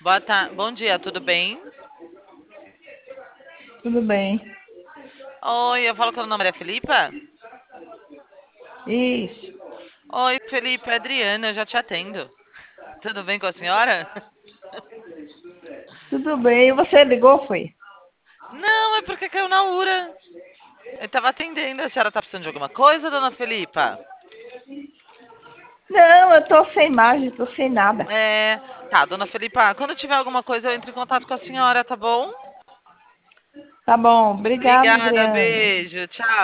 Bom dia, tudo bem? Tudo bem. Oi, eu falo com o nome é Felipa? Isso. Oi, Felipe, é Adriana, eu já te atendo. Tudo bem com a senhora? Tudo bem. E você ligou, foi? Não, é porque caiu na URA. Eu tava atendendo. A senhora tá precisando de alguma coisa, dona Felipa? Não, eu tô sem imagem, tô sem nada. É. Tá, dona Felipa, quando tiver alguma coisa eu entro em contato com a senhora, tá bom? Tá bom. Obrigada, Obrigada, Adriana. beijo, tchau.